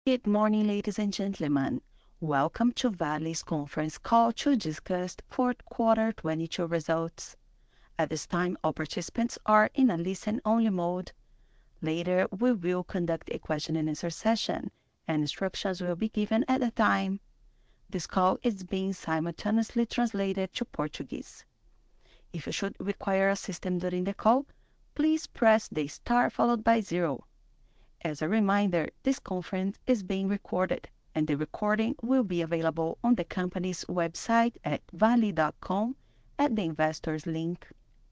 Good morning, ladies and gentlemen. Welcome to Vale's conference call to discuss fourth quarter 22 results. At this time, all participants are in a listen-only mode. Later, we will conduct a question and answer session, and instructions will be given at the time. This call is being simultaneously translated to Portuguese. If you should require assistance during the call, please press the star followed by 0. As a reminder, this conference is being recorded, and the recording will be available on the company's website at vale.com at the investors link.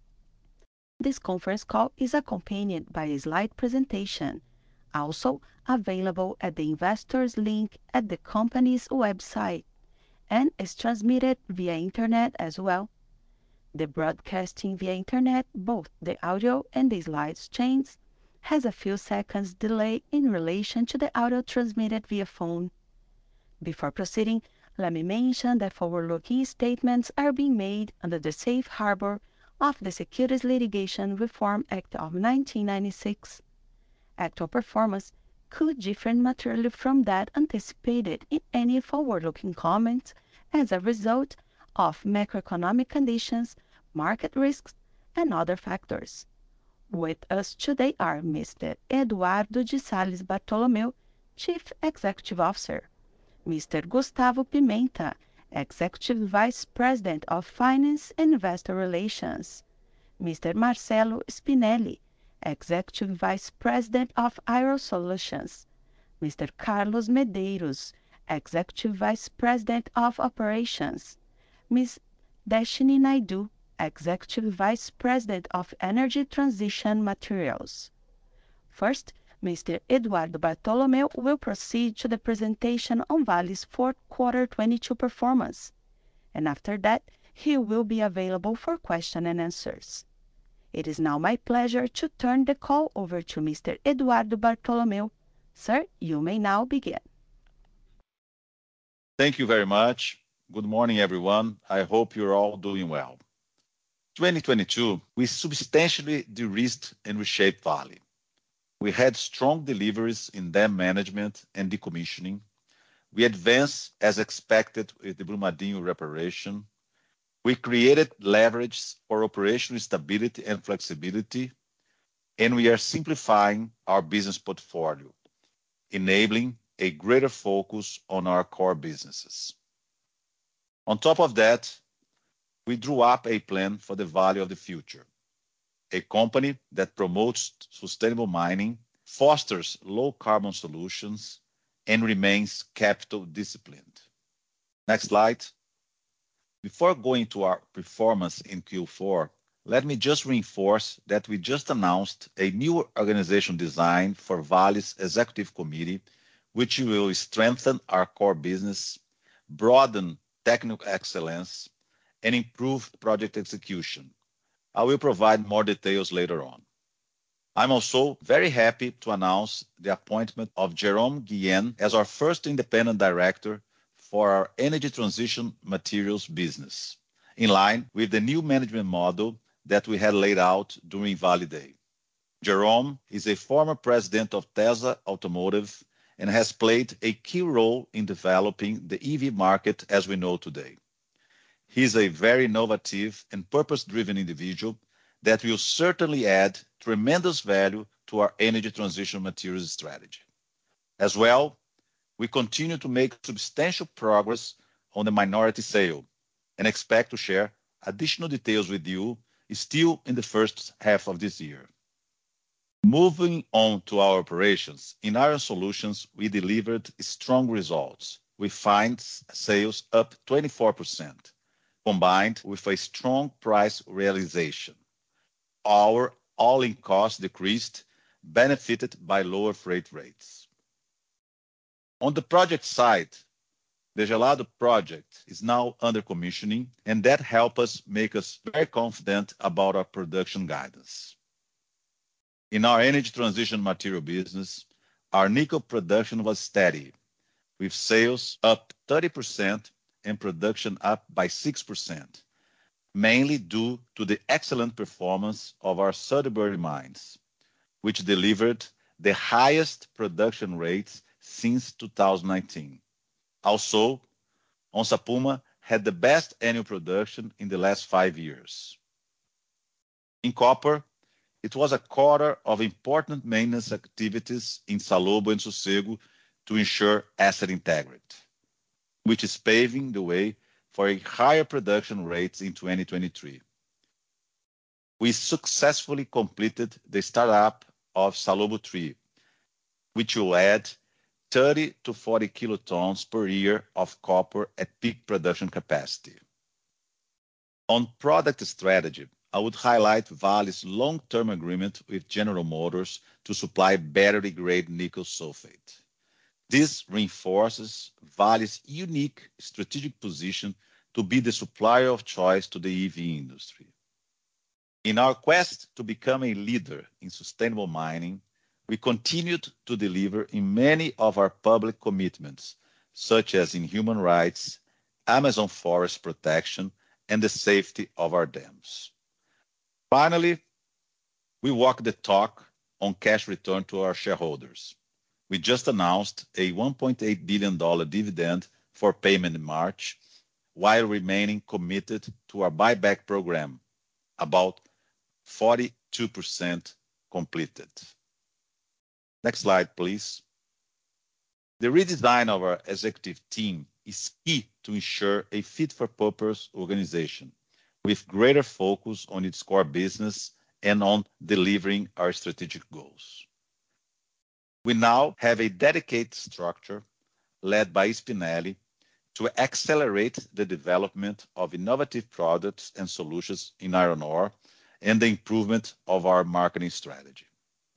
This conference call is accompanied by a slide presentation, also available at the investors link at the company's website, and is transmitted via internet as well. The broadcasting via internet, both the audio and the slides chains, has a few seconds delay in relation to the audio transmitted via phone. Before proceeding, let me mention that forward-looking statements are being made under the safe harbor of the Securities Litigation Reform Act of 1996. Actual performance could differ materially from that anticipated in any forward-looking comments as a result of macroeconomic conditions, market risks, and other factors. With us today are Mr. Eduardo de Salles Bartolomeo, Chief Executive Officer, Mr. Gustavo Pimenta, Executive Vice President of Finance and Investor Relations, Mr. Marcelo Spinelli, Executive Vice President of Aero Solutions, Mr. Carlos Medeiros, Executive Vice President of Operations, Ms. Deshini Naidu, Executive Vice President of Energy Transition Materials. First, Mr. Eduardo Bartolomeo will proceed to the presentation on Vale's fourth quarter 22 performance, and after that, he will be available for question and answers. It is now my pleasure to turn the call over to Mr. Eduardo Bartolomeo. Sir, you may now begin. Thank you very much. Good morning, everyone. I hope you're all doing well. 2022, we substantially de-risked and reshaped Vale. We had strong deliveries in dam management and decommissioning. We advanced as expected with the Brumadinho reparation. We created leverage for operational stability and flexibility, and we are simplifying our business portfolio, enabling a greater focus on our core businesses. On top of that, we drew up a plan for the Vale of the future, a company that promotes sustainable mining, fosters low-carbon solutions, and remains capital disciplined. Next slide. Before going to our performance in Q4, let me just reinforce that we just announced a new organization design for Vale's Executive Committee, which will strengthen our core business, broaden technical excellence, and improve project execution. I will provide more details later on. I'm also very happy to announce the appointment of Jerome Guillen as our first independent director for our energy transition materials business, in line with the new management model that we had laid out during Vale Day. Jerome is a former president of Tesla Automotive and has played a key role in developing the EV market as we know today. He is a very innovative and purpose-driven individual that will certainly add tremendous value to our energy transition materials strategy. As well, we continue to make substantial progress on the minority sale and expect to share additional details with you still in the first half of this year. Moving on to our operations, in Iron Solutions, we delivered strong results, with fines sales up 24%, combined with a strong price realization. Our all-in cost decreased, benefited by lower freight rates. On the project side, the Gelado project is now under commissioning, and that helps us make us very confident about our production guidance. In our energy transition material business, our nickel production was steady, with sales up 30% and production up by 6%, mainly due to the excellent performance of our Sudbury mines, which delivered the highest production rates since 2019. Also, Onça Puma had the best annual production in the last 5 years. In copper, it was a quarter of important maintenance activities in Salobo and Sossego to ensure asset integrity, which is paving the way for a higher production rates in 2023. We successfully completed the startup of Salobo 3, which will add 30 to 40 kilotons per year of copper at peak production capacity. On product strategy, I would highlight Vale's long-term agreement with General Motors to supply battery-grade nickel sulfate. This reinforces Vale's unique strategic position to be the supplier of choice to the EV industry. In our quest to become a leader in sustainable mining, we continued to deliver in many of our public commitments, such as in human rights, Amazon forest protection, and the safety of our dams. Finally, we walk the talk on cash return to our shareholders. We just announced a $1.8 billion dividend for payment in March, while remaining committed to our buyback program, about 42% completed. Next slide, please. The redesign of our executive team is key to ensure a fit-for-purpose organization with greater focus on its core business and on delivering our strategic goals. We now have a dedicated structure led by Spinelli to accelerate the development of innovative products and solutions in iron ore and the improvement of our marketing strategy.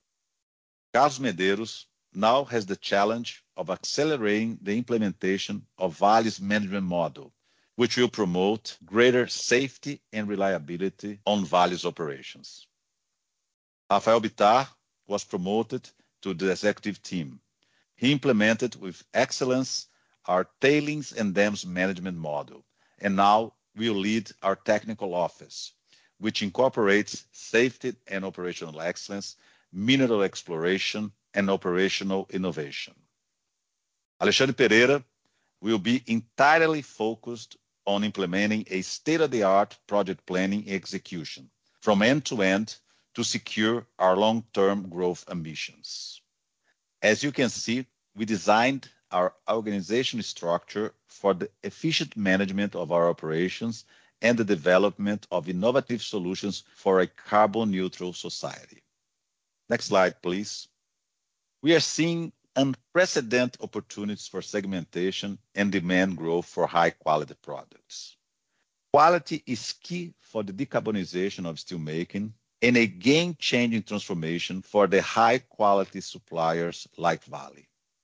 Carlos Medeiros now has the challenge of accelerating the implementation of Vale's management model, which will promote greater safety and reliability on Vale's operations. Rafael Bittar was promoted to the executive team. He implemented with excellence our tailings and dams management model, and now will lead our technical office, which incorporates safety and operational excellence, mineral exploration, and operational innovation. Alexandre Pereira will be entirely focused on implementing a state-of-the-art project planning execution from end to end to secure our long-term growth ambitions. As you can see, we designed our organizational structure for the efficient management of our operations and the development of innovative solutions for a carbon-neutral society. Next slide, please. We are seeing unprecedented opportunities for segmentation and demand growth for high-quality products. Quality is key for the decarbonization of steelmaking and a game-changing transformation for the high-quality suppliers like Vale.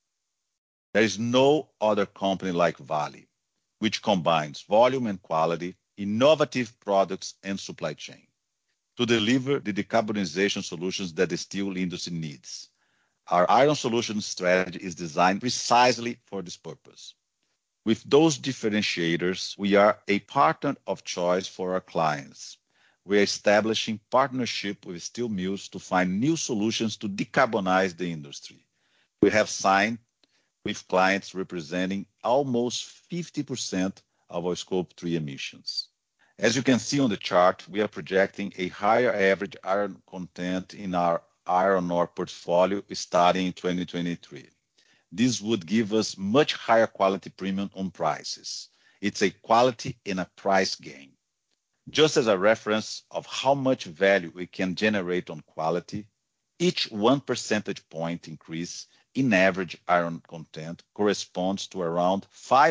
There is no other company like Vale, which combines volume and quality, innovative products, and supply chain to deliver the decarbonization solutions that the steel industry needs. Our Iron Solutions strategy is designed precisely for this purpose. With those differentiators, we are a partner of choice for our clients. We are establishing partnership with steel mills to find new solutions to decarbonize the industry. We have signed with clients representing almost 50% of our Scope 3 emissions. As you can see on the chart, we are projecting a higher average iron content in our iron ore portfolio starting in 2023. This would give us much higher quality premium on prices. It's a quality and a price game. Just as a reference of how much value we can generate on quality, each 1 percentage point increase in average iron content corresponds to around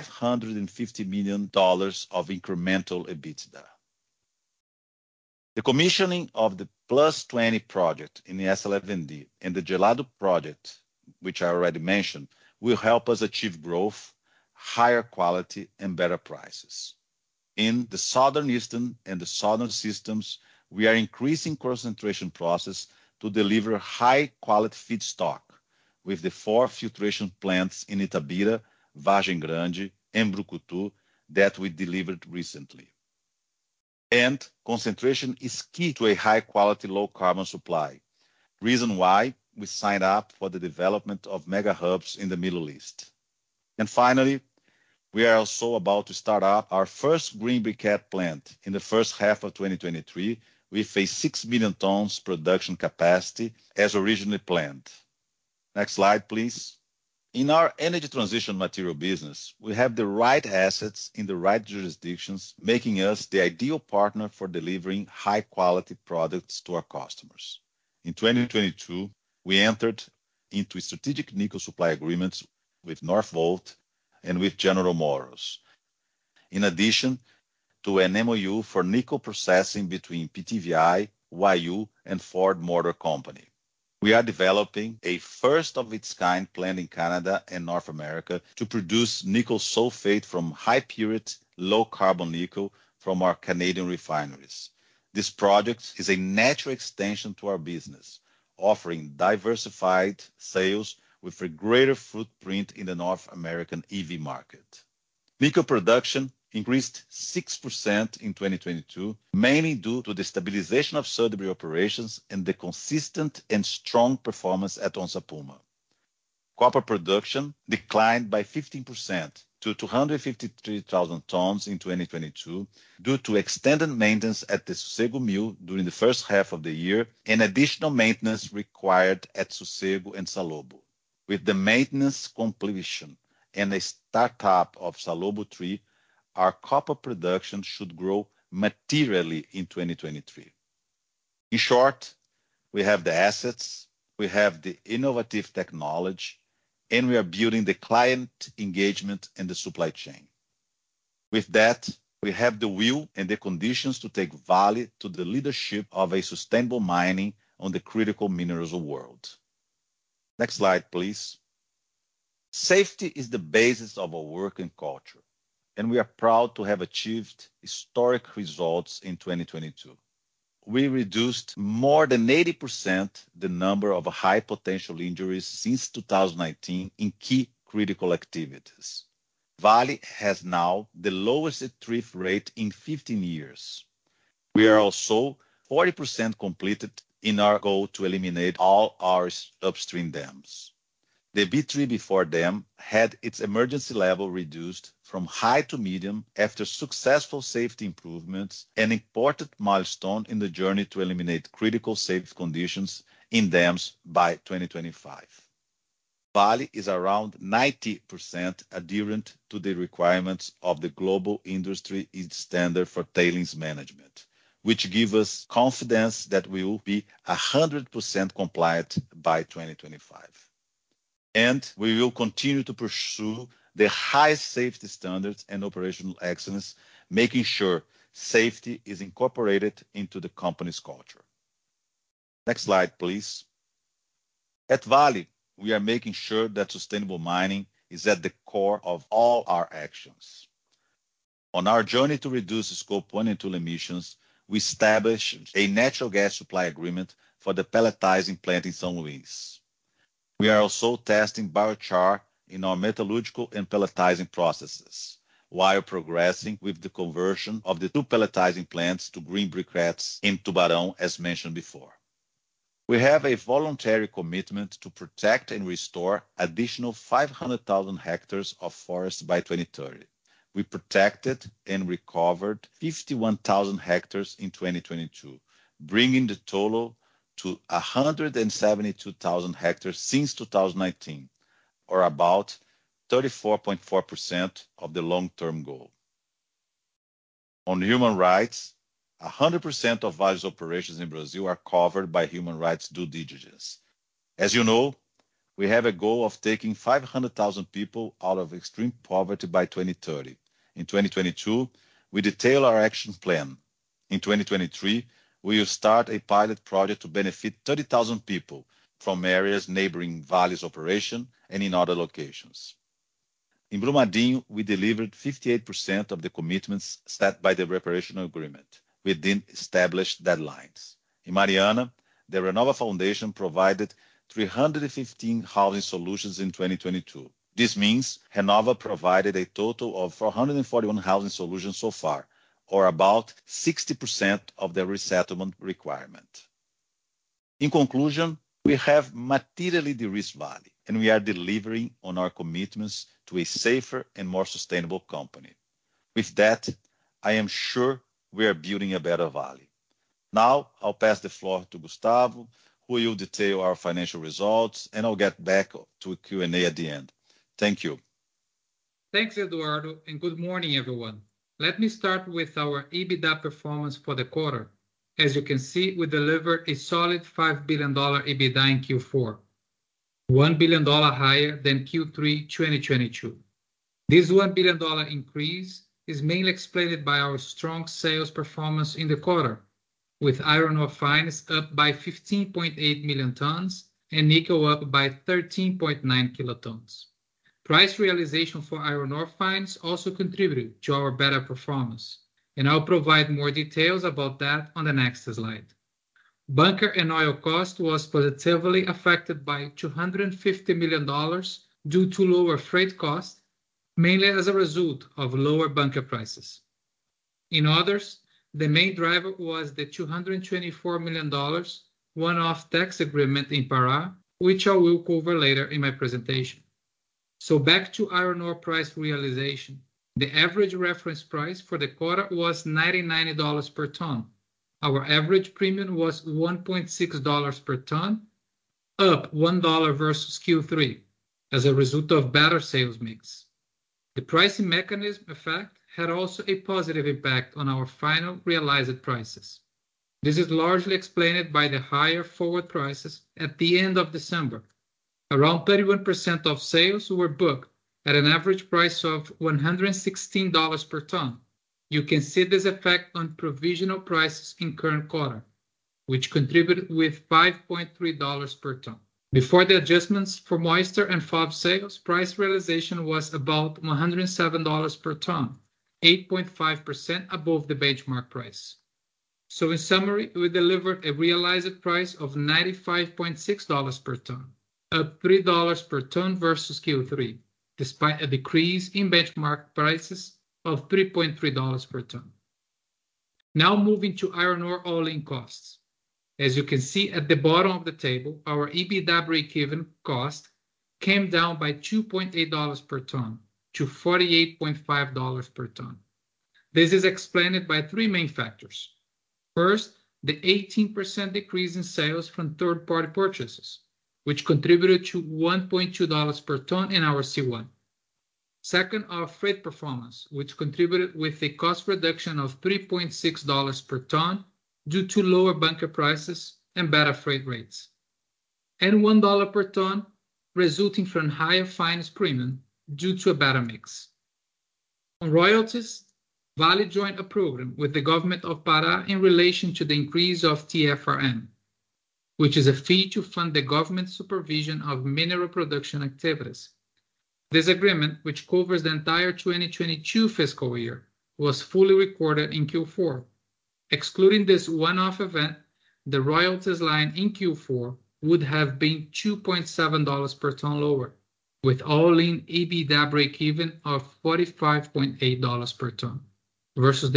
$550 million of incremental EBITDA. The commissioning of the Plus 20 project in the S11D and the Gelado project, which I already mentioned, will help us achieve growth, higher quality, and better prices. In the Southern Eastern and the Southern systems, we are increasing concentration process to deliver high-quality feedstock with the 4 filtration plants in Itabira, Vargem Grande, and Brucutu that we delivered recently. And concentration is key to a high-quality, low-carbon supply, reason why we signed up for the development of mega hubs in the Middle East. And finally, we are also about to start up our first green briquette plant in the first half of 2023 with a 6 million tons production capacity as originally planned. Next slide, please. In our energy transition material business, we have the right assets in the right jurisdictions, making us the ideal partner for delivering high-quality products to our customers. In 2022, we entered into strategic nickel supply agreements with Northvolt and with General Motors, in addition to an MOU for nickel processing between PTVI, Huayou, and Ford Motor Company. We are developing a first-of-its-kind plant in Canada and North America to produce nickel sulfate from high-purity, low-carbon nickel from our Canadian refineries. This project is a natural extension to our business, offering diversified sales with a greater footprint in the North American EV market. Nickel production increased 6% in 2022, mainly due to the stabilization of Sudbury operations and the consistent and strong performance at Onça Puma. Copper production declined by 15% to 253,000 tons in 2022 due to extended maintenance at the Sossego mill during the first half of the year and additional maintenance required at Sossego and Salobo. With the maintenance completion and a startup of Salobo 3, our copper production should grow materially in 2023. In short, we have the assets, we have the innovative technology, and we are building the client engagement and the supply chain. With that, we have the will and the conditions to take Vale to the leadership of a sustainable mining on the critical minerals world. Next slide, please. Safety is the basis of our work and culture, and we are proud to have achieved historic results in 2022. We reduced more than 80% the number of high potential injuries since 2019 in key critical activities. Vale has now the lowest theft rate in 15 years. We are also 40% completed in our goal to eliminate all our upstream dams. The B3 before dam had its emergency level reduced from high to medium after successful safety improvements, an important milestone in the journey to eliminate critical safety conditions in dams by 2025. Vale is around 90% adherent to the requirements of the Global Industry Standard for Tailings Management, which give us confidence that we will be 100% compliant by 2025. And we will continue to pursue the highest safety standards and operational excellence, making sure safety is incorporated into the company's culture. Next slide, please. At Vale, we are making sure that sustainable mining is at the core of all our actions. On our journey to reduce Scope 1 and 2 emissions, we established a natural gas supply agreement for the pelletizing plant in São Luís. We are also testing biochar in our metallurgical and pelletizing processes, while progressing with the conversion of the 2 pelletizing plants to green briquettes in Tubarão, as mentioned before. We have a voluntary commitment to protect and restore additional 500,000 hectares of forest by 2030. We protected and recovered 51,000 hectares in 2022, bringing the total to 172,000 hectares since 2019, or about 34.4% of the long-term goal. On human rights, 100% of Vale's operations in Brazil are covered by human rights due diligence. As you know, we have a goal of taking 500,000 people out of extreme poverty by 2030. In 2022, we detail our action plan. In 2023, we will start a pilot project to benefit 30,000 people from areas neighboring Vale's operation and in other locations. In Brumadinho, we delivered 58% of the commitments set by the reparation agreement within established deadlines. In Mariana, the Renova Foundation provided 315 housing solutions in 2022. This means Renova provided a total of 441 housing solutions so far, or about 60% of the resettlement requirement. In conclusion, We have materially de-risked Vale, and we are delivering on our commitments to a safer and more sustainable company. With that, I am sure we are building a better Vale. Now, I'll pass the floor to Gustavo, who will detail our financial results, and I'll get back to Q&A at the end. Thank you. Thanks, Eduardo, and good morning, everyone. Let me start with our EBITDA performance for the quarter. As you can see, we delivered a solid $5 billion EBITDA in Q4, $1 billion higher than Q3 2022. This $1 billion increase is mainly explained by our strong sales performance in the quarter, with iron ore fines up by 15.8 million tons and nickel up by 13.9 kilotons. Price realization for iron ore fines also contributed to our better performance, and I'll provide more details about that on the next slide. Bunker and oil cost was positively affected by $250 million due to lower freight costs, mainly as a result of lower bunker prices. In others, the main driver was the $224 million one-off tax agreement in Pará, which I will cover later in my presentation. So back to iron ore price realization. The average reference price for the quarter was $99 per ton. Our average premium was $1.6 per ton, up $1 versus Q3, as a result of better sales mix. The pricing mechanism effect had also a positive impact on our final realized prices. This is largely explained by the higher forward prices at the end of December. Around 31% of sales were booked at an average price of $116 per ton. You can see this effect on provisional prices in current quarter, which contributed with $5.3 per ton. Before the adjustments for moisture and FOB sales, price realization was about $107 per ton, 8.5% above the benchmark price. So in summary, we delivered a realized price of $95.6 per ton, up $3 per ton versus Q3, despite a decrease in benchmark prices of $3.3 per ton. Now moving to iron ore all-in costs. As you can see at the bottom of the table, our EBITDA break-even cost came down by $2.8 per ton to $48.5 per ton. This is explained by three main factors. First, the 18% decrease in sales from third-party purchases, which contributed to $1.2 per ton in our C1. Second, our freight performance, which contributed with a cost reduction of $3.6 per ton due to lower bunker prices and better freight rates, and $1 per ton resulting from higher fines premium due to a better mix. On royalties, Vale joined a program with the government of Pará in relation to the increase of TFRM, which is a fee to fund the government supervision of mineral production activities. This agreement, which covers the entire 2022 fiscal year, was fully recorded in Q4. Excluding this one-off event, the royalties line in Q4 would have been $2.7 per ton lower, with all-in EBITDA break-even of $45.8 per ton, versus the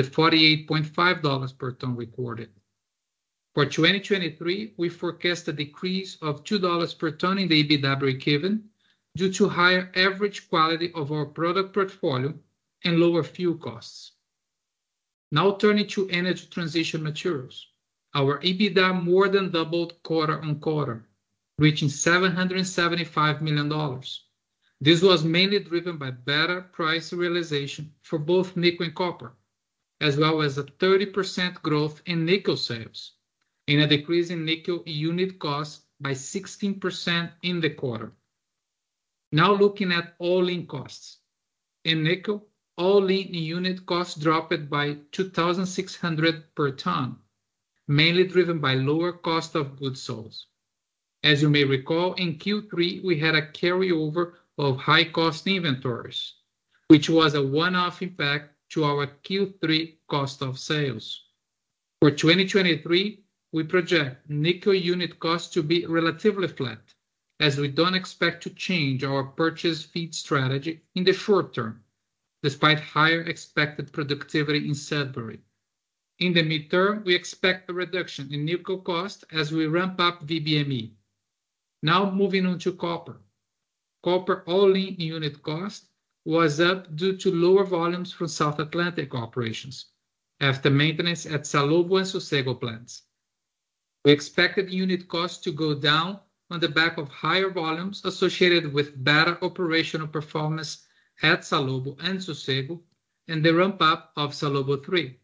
$48.5 per ton recorded. For 2023, we forecast a decrease of $2 per ton in the EBITDA break-even due to higher average quality of our product portfolio and lower fuel costs. Now turning to energy transition materials. Our EBITDA more than doubled quarter on quarter, reaching $775 million. This was mainly driven by better price realization for both nickel and copper, as well as a 30% growth in nickel sales, and a decrease in nickel unit cost by 16% in the quarter. Now looking at all-in costs. In nickel, all-in unit costs dropped by $2,600 per ton, mainly driven by lower cost of goods sold. As you may recall, in Q3, we had a carryover of high-cost inventories, which was a one-off impact to our Q3 cost of sales. For 2023, we project nickel unit cost to be relatively flat, as we don't expect to change our purchase feed strategy in the short term, despite higher expected productivity in Sudbury. In the midterm, we expect a reduction in nickel cost as we ramp up VBME, Now moving on to copper. Copper all-in unit cost was up due to lower volumes from South Atlantic operations after maintenance at Salobo and Sossego plants. We expected unit costs to go down on the back of higher volumes associated with better operational performance at Salobo and Sossego and the ramp-up of Salobo 3.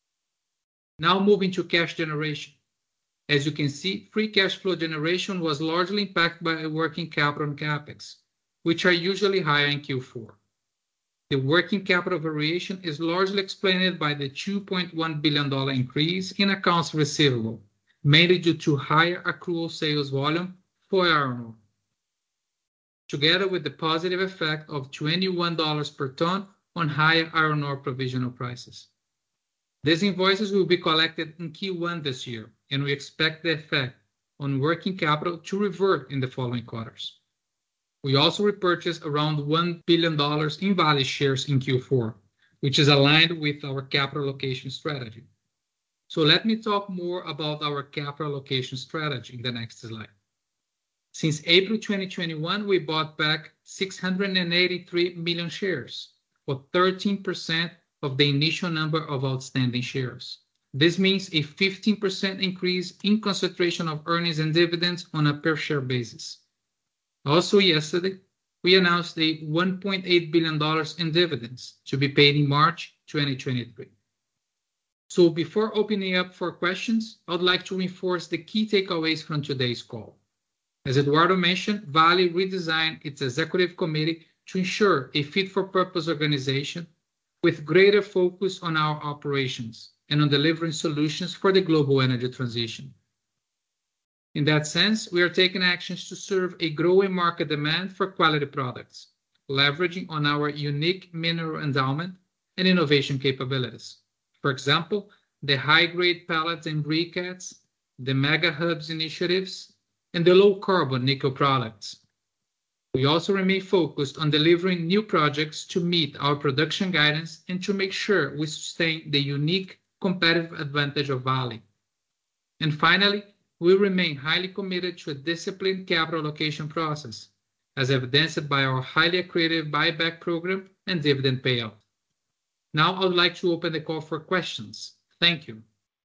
Now moving to cash generation. As you can see, free cash flow generation was largely impacted by working capital and capex, which are usually higher in Q4. The working capital variation is largely explained by the $2.1 billion increase in accounts receivable, mainly due to higher accrual sales volume for iron ore, together with the positive effect of $21 per ton on higher iron ore provisional prices. These invoices will be collected in Q1 this year, and we expect the effect on working capital to revert in the following quarters. We also repurchased around $1 billion in Vale shares in Q4, which is aligned with our capital allocation strategy. So let me talk more about our capital allocation strategy in the next slide. Since April 2021, we bought back 683 million shares, or 13% of the initial number of outstanding shares. This means a 15% increase in concentration of earnings and dividends on a per-share basis. Also yesterday, we announced a $1.8 billion in dividends to be paid in March 2023. So before opening up for questions, I would like to reinforce the key takeaways from today's call. As Eduardo mentioned, Vale redesigned its executive committee to ensure a fit-for-purpose organization with greater focus on our operations and on delivering solutions for the global energy transition. In that sense, we are taking actions to serve a growing market demand for quality products, leveraging on our unique mineral endowment and innovation capabilities. For example, the high-grade pellets and briquettes, the mega hubs initiatives, and the low-carbon nickel products. We also remain focused on delivering new projects to meet our production guidance and to make sure we sustain the unique competitive advantage of Vale. And finally, we remain highly committed to a disciplined capital allocation process, as evidenced by our highly accretive buyback program and dividend payout. Now I would like to open the call for questions. Thank you.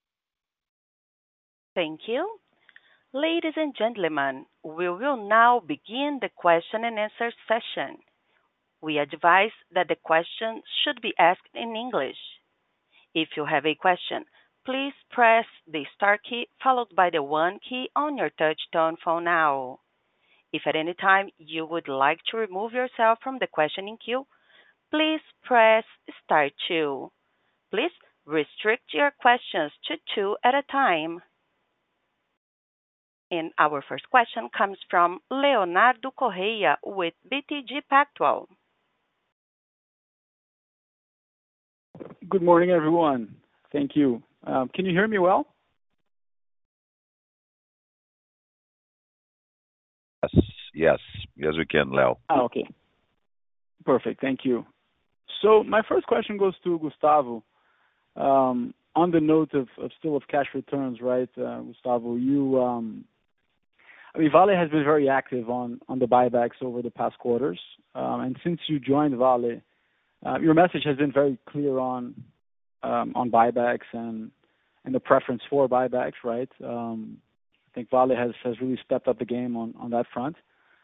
Thank you. Ladies and gentlemen, we will now begin the question and answer session. We advise that the question should be asked in English. If you have a question, please press the star key followed by the 1 key on your touch-tone phone now. If at any time you would like to remove yourself from the questioning queue, please press star 2. Please restrict your questions to 2 at a time. And our first question comes from Leonardo Correa with BTG Pactual. Good morning, everyone. Thank you. Can you hear me well? Yes, we can, Leo. Okay. Perfect. Thank you. So my first question goes to Gustavo. On the note of still of cash returns, right, Gustavo, Vale has been very active on the buybacks over the past quarters. And since you joined Vale, your message has been very clear on buybacks and the preference for buybacks, right? I think Vale has really stepped up the game on that front.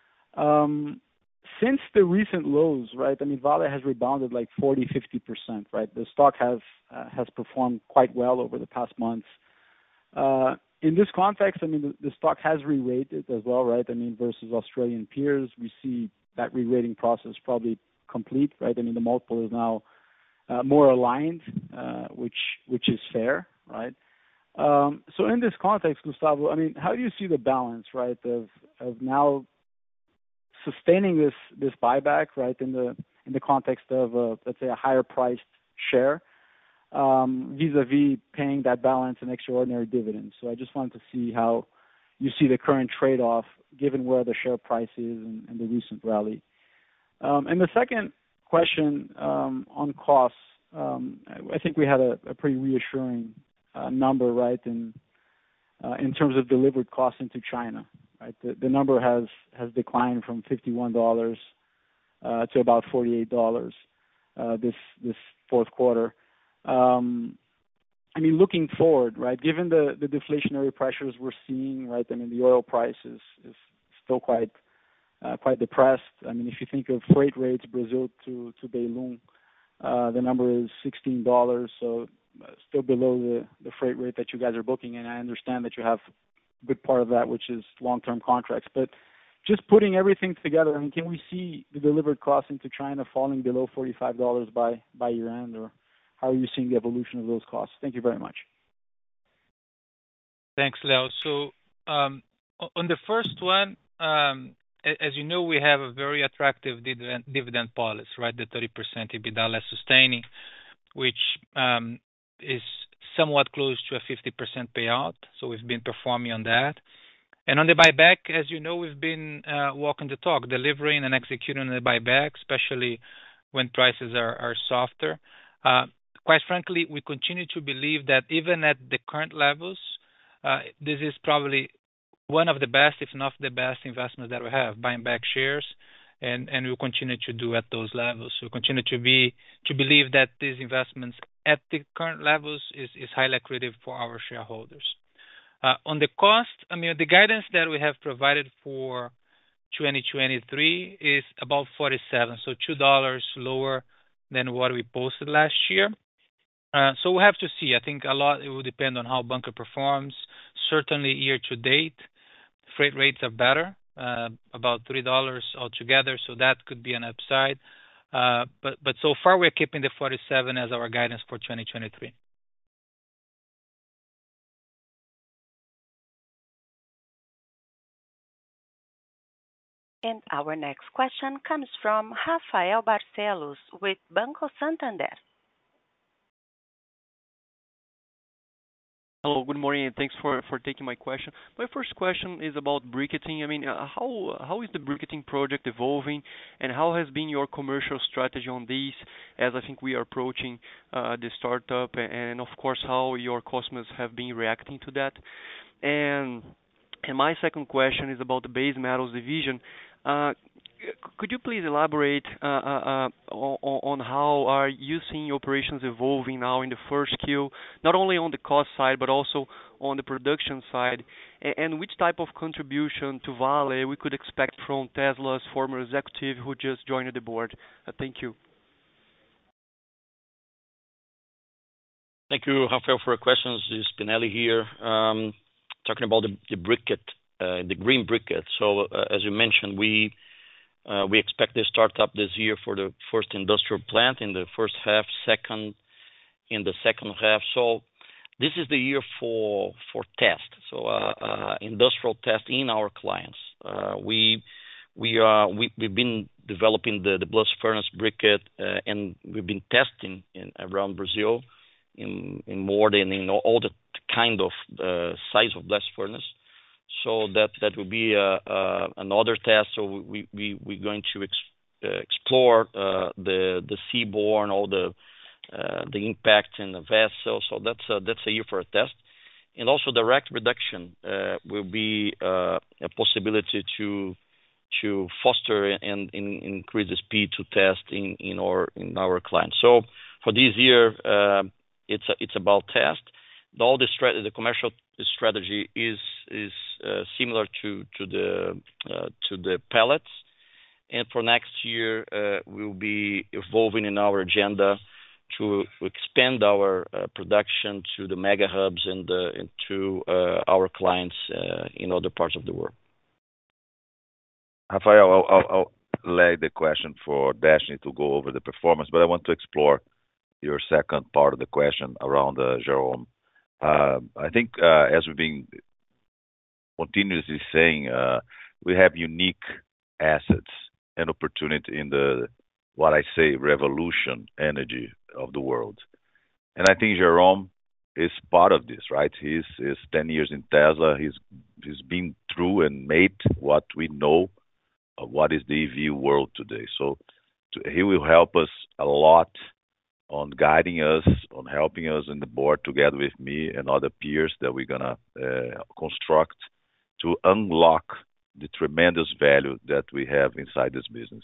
Since the recent lows, right, Vale has rebounded like 40-50%, right? The stock has performed quite well over the past months. In this context, the stock has re-rated as well, right? Versus Australian peers, we see that re-rating process probably complete, right? The multiple is now more aligned, which is fair, right? So in this context, Gustavo, how do you see the balance, right, of now sustaining this buyback, right, in the context of let's say a higher priced share, vis-a-vis paying that balance in extraordinary dividends? So I just wanted to see how you see the current trade-off given where the share price is and the recent rally. And the second question on costs, I think we had a pretty reassuring number, right, in terms of delivered costs into China. right? The number has declined from $51 to about $48 this fourth quarter. I mean, looking forward, right? Given the deflationary pressures we're seeing, right? I mean, the oil price is still quite depressed. I mean, if you think of freight rates, Brazil to Beilun, the number is $16, so still below the freight rate that you guys are booking. And I understand that you have a good part of that, which is long-term contracts. But just putting everything together, I mean, can we see the delivered costs into China falling below $45 by year-end, or how are you seeing the evolution of those costs? Thank you very much. Thanks, Leo. So on the first one, as you know, we have a very attractive dividend policy, right? The 30% EBITDA less sustaining, which is somewhat close to a 50% payout. So we've been performing on that. And on the buyback, as you know, we've been walking the talk, delivering and executing the buyback, especially when prices are softer. Quite frankly, we continue to believe that even at the current levels, this is probably one of the best, if not the best, investments that we have, buying back shares, and we'll continue to do at those levels. We continue to believe that these investments at the current levels is highly accretive for our shareholders. On the cost, I mean, the guidance that we have provided for 2023 is about $47, so $2 lower than what we posted last year. So we'll have to see. I think a lot, it will depend on how bunker performs. Certainly year to date, freight rates are better, about $3 altogether, so that could be an upside. But so far we're keeping the 47 as our guidance for 2023. And our next question comes from Rafael Barcellos with Banco Santander. Hello, good morning, and thanks for taking my question. My first question is about briquetting. I mean, how is the briquetting project evolving, and how has been your commercial strategy on this, as I think we are approaching the startup, and of course, how your customers have been reacting to that? And my second question is about the base metals division. Could you please elaborate on how are you seeing operations evolving now in the first Q, not only on the cost side, but also on the production side, and which type of contribution to Vale we could expect from Tesla's former executive who just joined the board? Thank you. Thank you, Rafael, for your questions. This is Spinelli here. Talking about the briquette, the green briquette. So as you mentioned, we expect to start up this year for the first industrial plant in the first half, in the second half. So this is the year for test. So industrial test in our clients. We've been developing the blast furnace briquette, and we've been testing around Brazil in more than in all the kind of size of blast furnace. So that will be another test. So we're going to explore the seaborne, all the impact in the vessel. So that's a year for a test. And also direct reduction will be a possibility to foster and increase the speed to test in our clients. So for this year, it's about test. All the commercial strategy is similar to the pellets, and for next year we'll be evolving in our agenda to expand our production to the mega hubs and to our clients in other parts of the world. Rafael, I'll lay the question for Deshnee to go over the performance, but I want to explore your second part of the question around Jerome. I think as we've been continuously saying, we have unique assets and opportunity in the, what I say, revolution energy of the world. And I think Jerome is part of this, right? He's 10 years in Tesla. He's been through and made what we know of what is the EV world today. So he will help us a lot on guiding us, on helping us in the board together with me and other peers that we're going to construct to unlock the tremendous value that we have inside this business.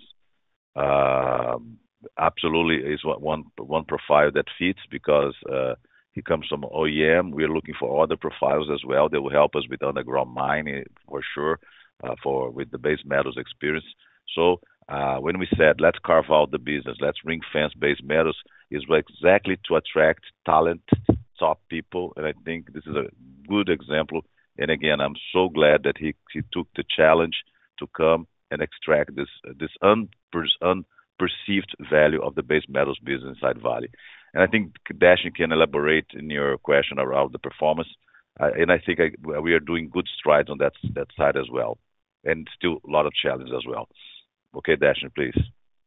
Absolutely is one profile that fits because he comes from OEM. We're looking for other profiles as well that will help us with underground mining for sure, with the base metals experience. So when we said let's carve out the business, let's ring fence base metals, is exactly to attract talent, top people, and I think this is a good example. And again, I'm so glad that he took the challenge to come and extract this unperceived value of the base metals business inside Vale. And I think Deshnee can elaborate in your question around the performance. And I think we are doing good strides on that side as well, and still a lot of challenges as well. Okay, Deshnee, please.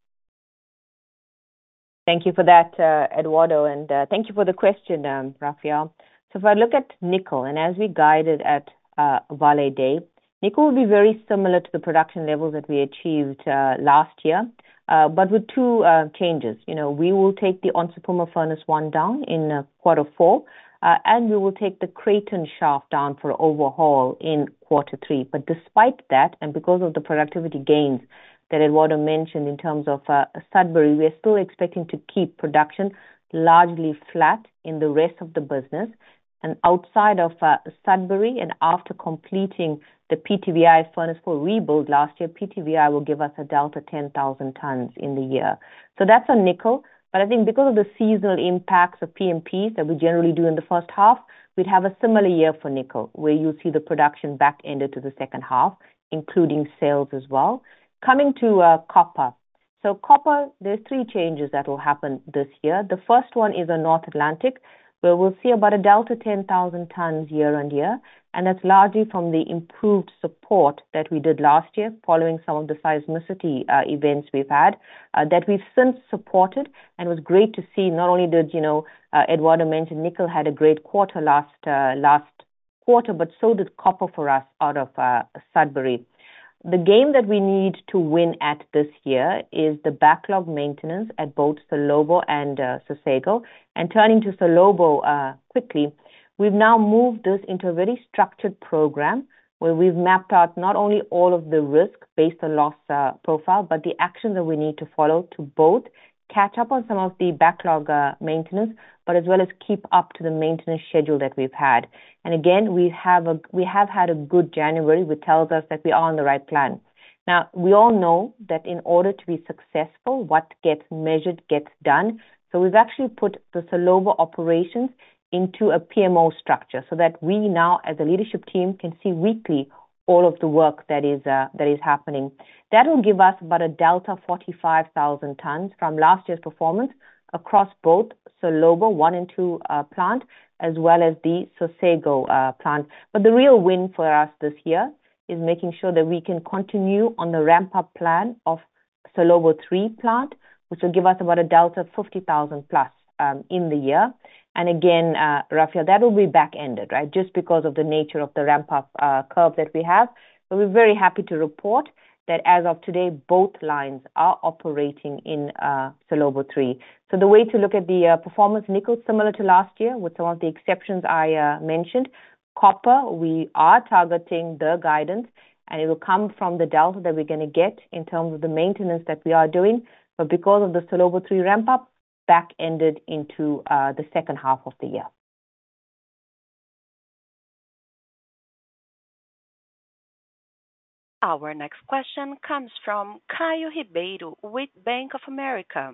Thank you for that, Eduardo, and thank you for the question, Rafael. So if I look at nickel, and as we guided at Vale Day, nickel will be very similar to the production levels that we achieved last year, but with two changes. We will take the Onça Puma Furnace 1 down in quarter 4, and we will take the Creighton shaft down for overhaul in quarter 3. But despite that, and because of the productivity gains that Eduardo mentioned in terms of Sudbury, we are still expecting to keep production largely flat in the rest of the business. And outside of Sudbury, and after completing the PTVI Furnace 4 rebuild last year, PTVI will give us a delta 10,000 tons in the year. So that's on nickel. But I think because of the seasonal impacts of PMPs that we generally do in the first half, we'd have a similar year for nickel, where you'll see the production back-ended to the second half, including sales as well. Coming to copper. So copper, there's 3 changes that will happen this year. The first one is on North Atlantic, where we'll see about a delta 10,000 tons year on year, and that's largely from the improved support that we did last year following some of the seismicity events we've had, that we've since supported, and it was great to see. Not only did, Eduardo mention nickel had a great quarter last quarter, but so did copper for us out of Sudbury. The game that we need to win at this year is the backlog maintenance at both Salobo and Sossego. And turning to Salobo quickly, we've now moved this into a very structured program where we've mapped out not only all of the risk based on loss profile, but the actions that we need to follow to both catch up on some of the backlog maintenance, but as well as keep up to the maintenance schedule that we've had. And again, we have had a good January, which tells us that we are on the right plan. Now, we all know that in order to be successful, what gets measured gets done. So we've actually put the Salobo operations into a PMO structure so that we now, as a leadership team, can see weekly all of the work that is happening. That will give us about a delta 45,000 tons from last year's performance across both Salobo 1 and 2 plant, as well as the Sossego plant. But the real win for us this year is making sure that we can continue on the ramp-up plan of Salobo 3 plant, which will give us about a delta 50,000 plus in the year. And again, Rafael, that will be back-ended, right, just because of the nature of the ramp-up curve that we have. But we're very happy to report that as of today, both lines are operating in Salobo 3. So the way to look at the performance, nickel, similar to last year, with some of the exceptions I mentioned. Copper, we are targeting the guidance, and it will come from the delta that we're going to get in terms of the maintenance that we are doing. But because of the Salobo 3 ramp-up, back-ended into the second half of the year. Our next question comes from Caio Ribeiro with Bank of America.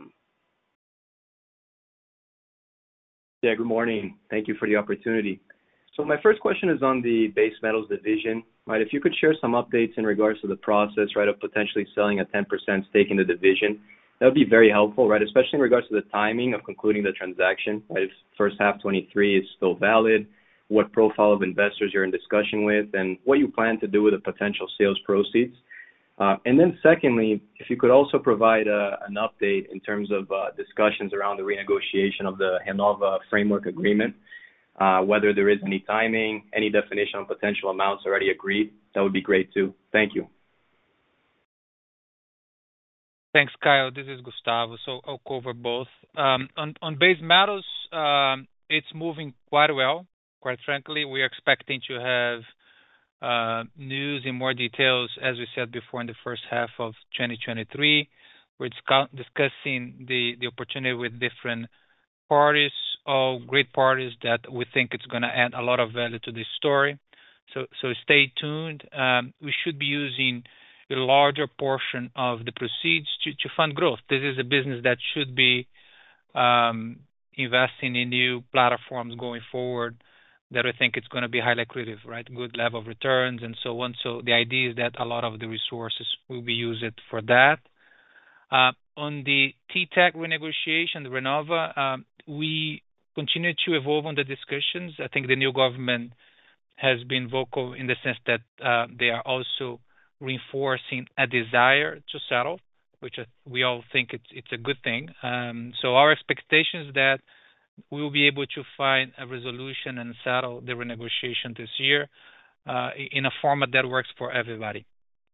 Yeah, good morning. Thank you for the opportunity. So my first question is on the base metals division. Right, if you could share some updates in regards to the process, right, of potentially selling a 10% stake in the division, that would be very helpful, right, especially in regards to the timing of concluding the transaction, right, if first half 23 is still valid, what profile of investors you're in discussion with, and what you plan to do with the potential sales proceeds. And then secondly, if you could also provide an update in terms of discussions around the renegotiation of the Renova framework agreement, whether there is any timing, any definition on potential amounts already agreed, that would be great too. Thank you. Thanks, Kyle. This is Gustavo, so I'll cover both. On base metals, it's moving quite well. Quite frankly, we are expecting to have news in more details, as we said before, in the first half of 2023. We're discussing the opportunity with different parties, all great parties that we think it's going to add a lot of value to this story. So stay tuned. We should be using a larger portion of the proceeds to fund growth. This is a business that should be investing in new platforms going forward that I think it's going to be highly accretive, right? Good level of returns and so on. So the idea is that a lot of the resources will be used for that. On the TTAC renegotiation, the Renova, we continue to evolve on the discussions. I think the new government has been vocal in the sense that they are also reinforcing a desire to settle, which we all think it's a good thing. So our expectation is that we will be able to find a resolution and settle the renegotiation this year in a format that works for everybody.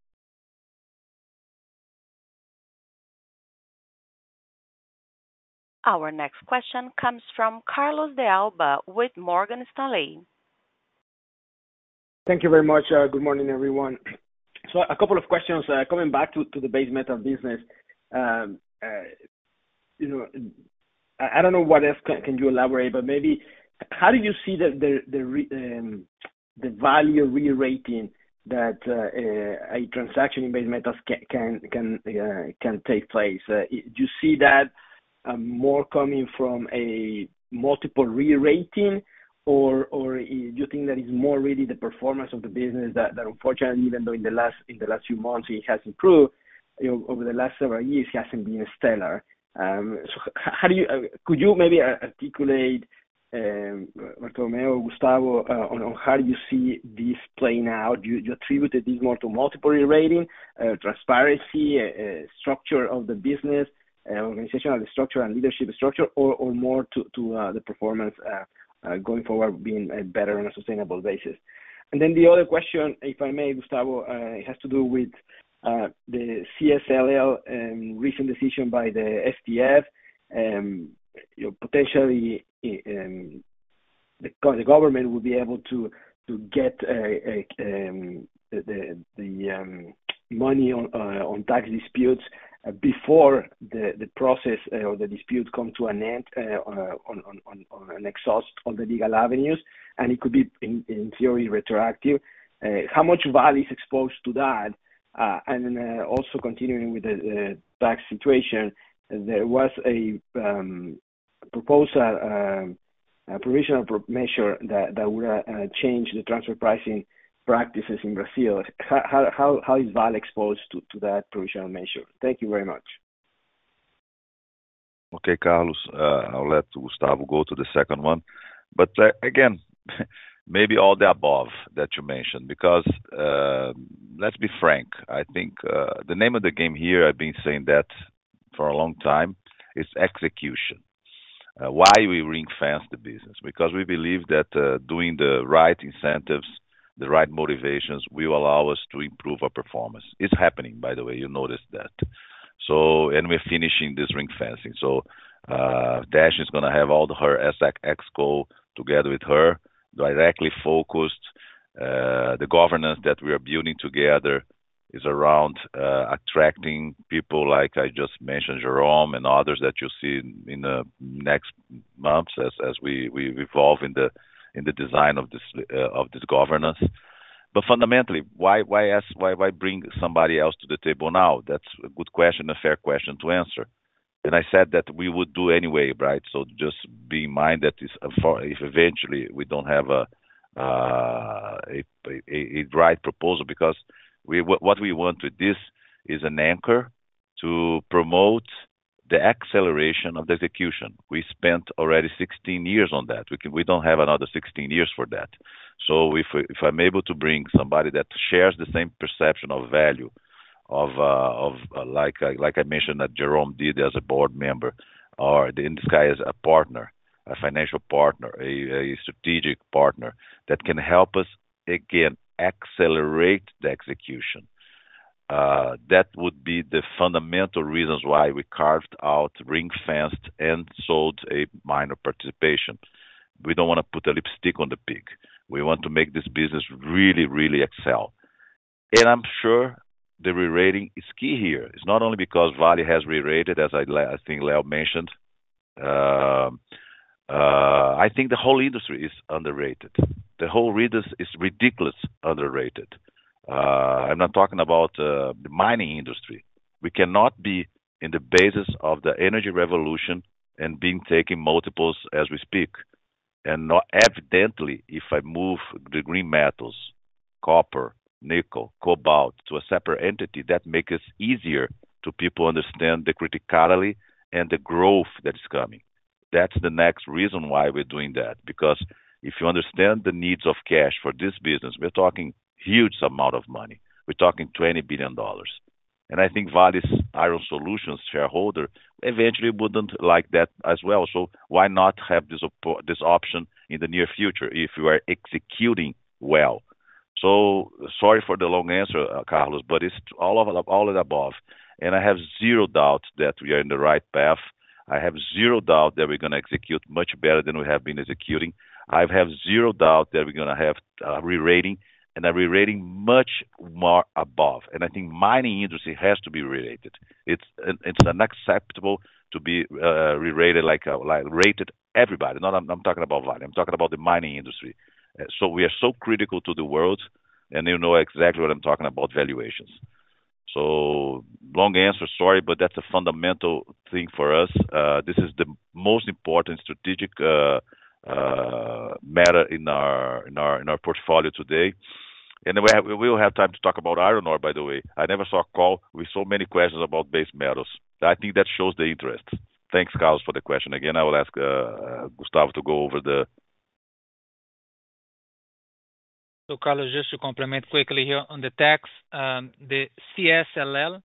Our next question comes from Carlos de Alba with Morgan Stanley. Thank you very much. Good morning, everyone. So a couple of questions coming back to the base metal business. I don't know what else can you elaborate, but maybe how do you see the value re-rating that a transaction in base metals can take place? Do you see that more coming from a multiple re-rating, or you think that is more really the performance of the business that unfortunately, even though in the last few months it has improved, over the last several years it hasn't been stellar. So how do you could you maybe articulate, Bartolomeo or Gustavo, on how do you see this playing out? You attributed this more to multiple re-rating, transparency, structure of the business, organizational structure and leadership structure, or more to the performance going forward being better on a sustainable basis. And then the other question, if I may, Gustavo, it has to do with the CSLL recent decision by the STF. Potentially the government will be able to get the money on tax disputes before the process or the dispute come to an end on an exhaust on the legal avenues, and it could be in theory retroactive. How much Vale is exposed to that? And also continuing with the tax situation, there was a proposal, a provisional measure that would change the transfer pricing practices in Brazil. How is Vale exposed to that provisional measure? Thank you very much. Okay, Carlos, I'll let Gustavo go to the second one. But again, maybe all the above that you mentioned, because let's be frank, I think the name of the game here, I've been saying that for a long time, is execution. Why we ring-fence the business? Because we believe that doing the right incentives, the right motivations will allow us to improve our performance. It's happening, by the way, you noticed that. So, and we're finishing this ring fencing. So Dash is going to have all her ExCo together with her, directly focused. The governance that we are building together is around attracting people like I just mentioned, Jerome, and others that you'll see in the next months as we evolve in the design of this governance. But fundamentally, why bring somebody else to the table now? That's a good question, a fair question to answer. And I said that we would do anyway, right? So just be in mind that if eventually we don't have a right proposal, because what we want with this is an anchor to promote the acceleration of the execution. We spent already 16 years on that. We don't have another 16 years for that. So if I'm able to bring somebody that shares the same perception of value, of like I mentioned that Jerome did as a board member, or in this guy as a partner, a financial partner, a strategic partner that can help us again accelerate the execution. That would be the fundamental reasons why we carved out, ring-fenced, and sold a minor participation. We don't want to put a lipstick on the pig. We want to make this business really, really excel. And I'm sure the re-rating is key here. It's not only because Vale has re-rated, as I think Leo mentioned. I think the whole industry is underrated. The whole industry is ridiculous underrated. I'm not talking about the mining industry. We cannot be in the basis of the energy revolution and being taking multiples as we speak. And not evidently, if I move the green metals, copper, nickel, cobalt to a separate entity, that makes it easier to people understand the criticality and the growth that is coming. That's the next reason why we're doing that. Because if you understand the needs of cash for this business, we're talking huge amount of money. We're talking $20 billion. And I think Vale's Iron Solutions shareholder eventually wouldn't like that as well. So why not have this option in the near future if you are executing well? So sorry for the long answer, Carlos, but it's all of the above. And I have zero doubt that we are in the right path. I have zero doubt that we're going to execute much better than we have been executing. I have zero doubt that we're going to have a re-rating, and a re-rating much more above. And I think mining industry has to be re-rated. It's unacceptable to be re-rated like rated everybody. I'm talking about Vale. I'm talking about the mining industry. So we are so critical to the world, and you know exactly what I'm talking about, valuations. So long answer, sorry, but that's a fundamental thing for us. This is the most important strategic matter in our portfolio today. And we will have time to talk about iron ore, by the way. I never saw a call with so many questions about base metals. I think that shows the interest. Thanks, Carlos, for the question. Again, I will ask Gustavo to go over the... So, Carlos, just to complement quickly here on the tax, the CSLL,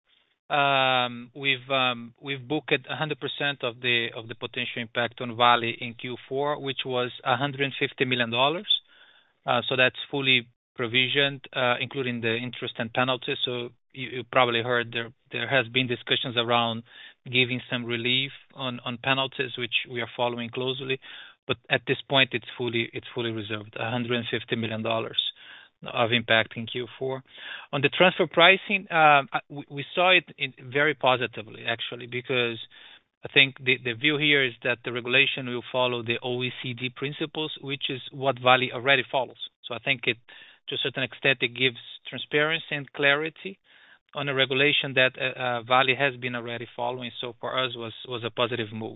we've booked 100% of the potential impact on Vale in Q4, which was $150 million. So that's fully provisioned, including the interest and penalties. So you probably heard there has been discussions around giving some relief on penalties, which we are following closely. But at this point, it's fully reserved, $150 million of impact in Q4. On the transfer pricing, we saw it very positively, actually, because I think the view here is that the regulation will follow the OECD principles, which is what Vale already follows. So I think it, to a certain extent, it gives transparency and clarity on a regulation that Vale has been already following. So for us, was a positive move.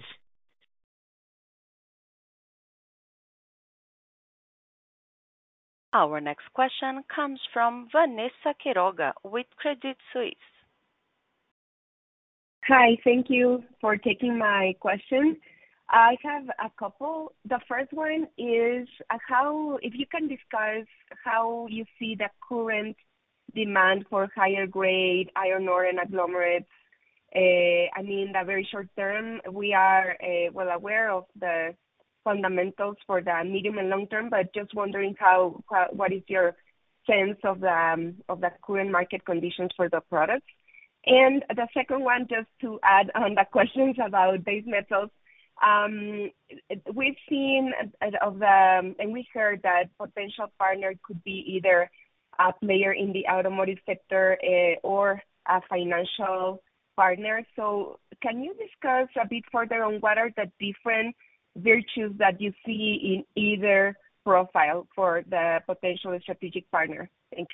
Our next question comes from Vanessa Quiroga with Credit Suisse. Hi, thank you for taking my question. I have a couple. The first one is if you can discuss how you see the current demand for higher grade iron ore and agglomerates. I mean, the very short term, we are well aware of the fundamentals for the medium and long term, but just wondering what is your sense of the current market conditions for the products? And the second one, just to add on the questions about base metals, we've seen and we heard that potential partner could be either a player in the automotive sector or a financial partner. So can you discuss a bit further on what are the different virtues that you see in either profile for the potential strategic partner? Thanks.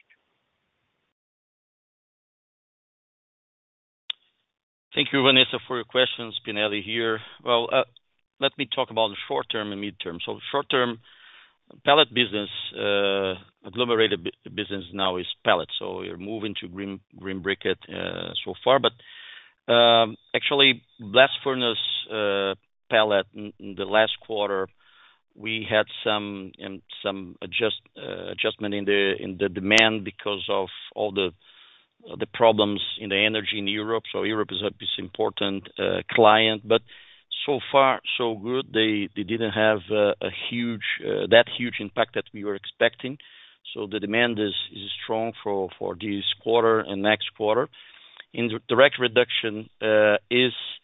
Thank you, Vanessa, for your questions. Spinelli here. Well, let me talk about the short term and mid term. So short term, pellet business, agglomerated business now is pellet. So we're moving to green briquette so far, but actually blast furnace pellet in the last quarter, we had some adjustment in the demand because of all the problems in the energy in Europe. So Europe is an important client, but so far so good. They didn't have a huge impact that we were expecting. So the demand is strong for this quarter and next quarter. In direct reduction is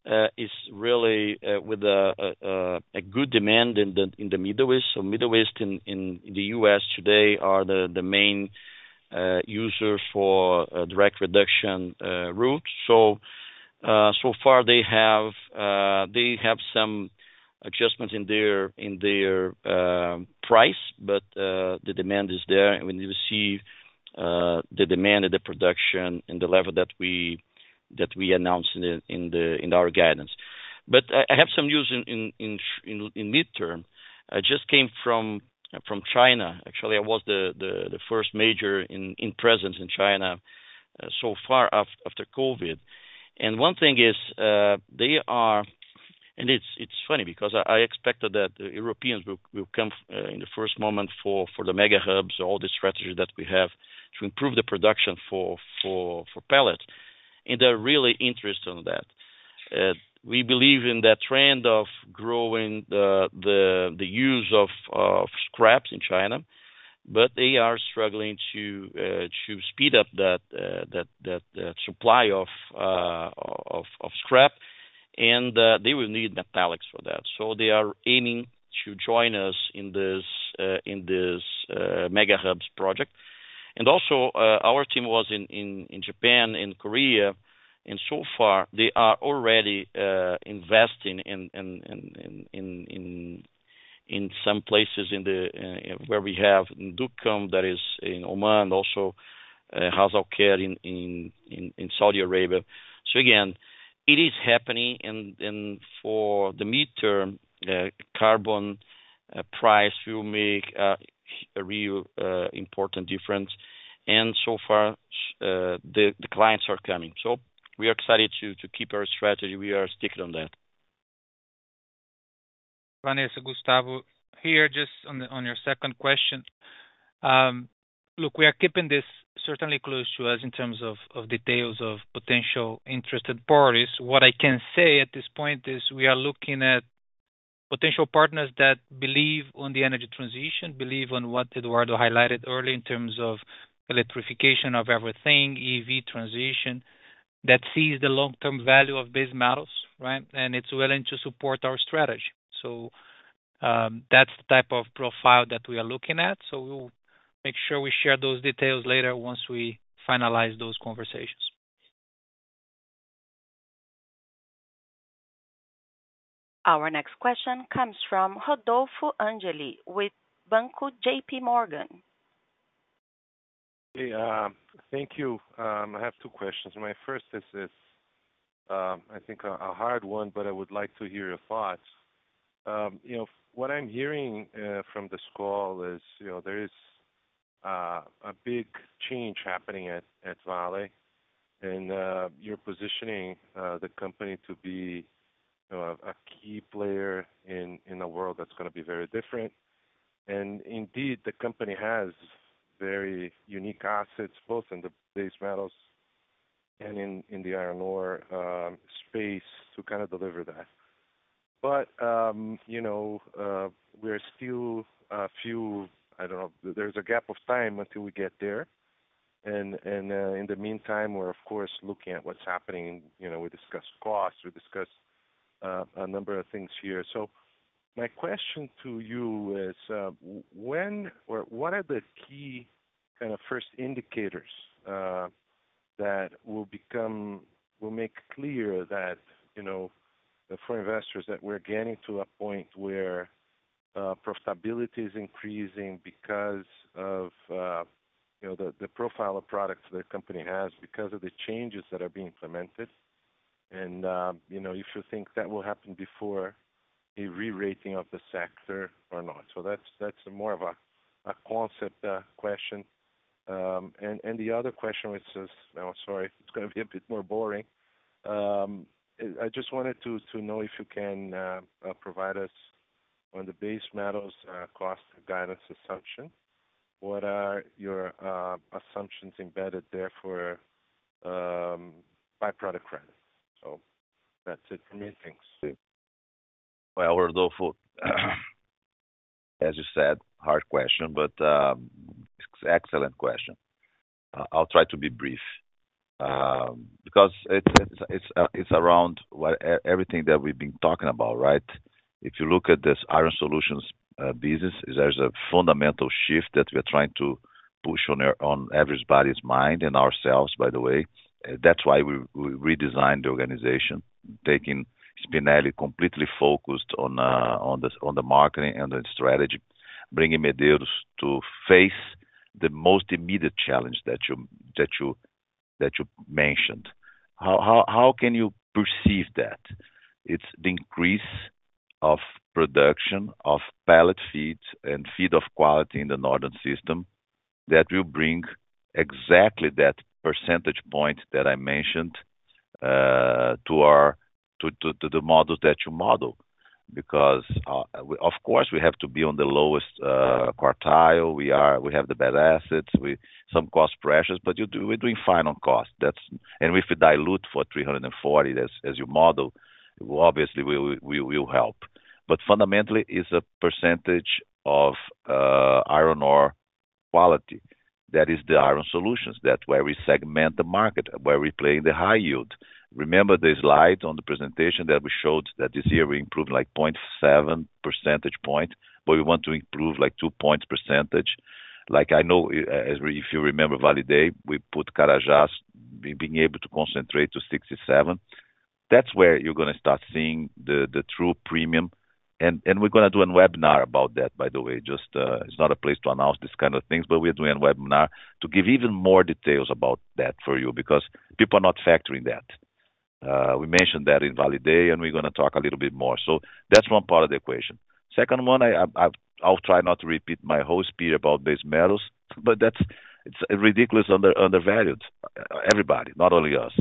is really with a good demand in the Middle East. So Middle East in the U.S. today are the main users for direct reduction route. So far they have some adjustments in their price, but the demand is there, and when you see the demand and the production and the level that we announced in our guidance. But I have some news in midterm. I just came from China. Actually, I was the first major in presence in China so far after COVID. And one thing is they are, and it's funny because I expected that the Europeans will come in the first moment for the mega hubs, all the strategy that we have to improve the production for pellets, and they're really interested in that. We believe in that trend of growing the use of scraps in China, but they are struggling to speed up that supply of scrap, and they will need metallics for that. So they are aiming to join us in this mega hubs project. And also, our team was in Japan and Korea, and so far they are already investing in some places where we have in Duqm, that is in Oman, also Ras Al Khair in Saudi Arabia. So again, it is happening, and for the midterm, carbon price will make a real important difference. And so far, the clients are coming. So we are excited to keep our strategy. We are sticking on that. Vanessa, Gustavo here, just on your second question. Look, we are keeping this certainly close to us in terms of details of potential interested parties. What I can say at this point is we are looking at potential partners that believe on the energy transition, believe on what Eduardo highlighted earlier in terms of electrification of everything, EV transition, that sees the long-term value of base metals, right? And it's willing to support our strategy. So that's the type of profile that we are looking at. So we'll make sure we share those details later once we finalize those conversations. Our next question comes from Rodolfo Angeli with Banco JP Morgan. Hey, thank you. I have two questions. My first is I think a hard one, but I would like to hear your thoughts. What I'm hearing from this call is, there is a big change happening at Vale, and you're positioning the company to be a key player in a world that's going to be very different. And indeed, the company has very unique assets, both in the base metals and in the iron ore space to kind of deliver that. But, we're still a few, I don't know, there's a gap of time until we get there. And in the meantime, we're, of course, looking at what's happening. We discuss costs, we discuss a number of things here. So my question to you is, what are the key kind of first indicators that will make clear that, for investors, that we're getting to a point where profitability is increasing because of the profile of products the company has, because of the changes that are being implemented, and if you think that will happen before a re-rating of the sector or not. So that's more of a concept question. And the other question, which is, sorry, it's going to be a bit more boring. I just wanted to know if you can provide us on the base metals cost guidance assumption. What are your assumptions embedded there for byproduct credit? So that's it for me. Thanks. Well, Rodolfo, as you said, hard question, but excellent question. I'll try to be brief. because it's around everything that we've been talking about, right? If you look at this Iron Solutions business, there's a fundamental shift that we're trying to push on everybody's mind and ourselves, by the way. That's why we redesigned the organization, taking Spinelli completely focused on the marketing and the strategy, bringing Medeiros to face the most immediate challenge that you mentioned. How can you perceive that? It's the increase of production of pellet feed and feed of quality in the northern system that will bring exactly that percentage point that I mentioned to the models that you model. Because of course we have to be on the lowest quartile. We have the bad assets, some cost pressures, but we're doing fine on cost. And if we dilute for 340 as you model, obviously we will help. But fundamentally, it's a percentage of iron ore quality. That is the Iron Solutions. That's where we segment the market, where we play in the high yield. Remember the slide on the presentation that we showed that this year we improved like 0.7 percentage point, but we want to improve like 2 points percentage. Like I know, if you remember Vale Day, we put Carajás being able to concentrate to 67. That's where you're going to start seeing the true premium. And we're going to do a webinar about that, by the way. Just it's not a place to announce this kind of things, but we're doing a webinar to give even more details about that for you because people are not factoring that. We mentioned that in Vale Day, and we're going to talk a little bit more. So that's one part of the equation. Second one, I'll try not to repeat my whole speech about base metals, but it's ridiculous undervalued. Everybody, not only us.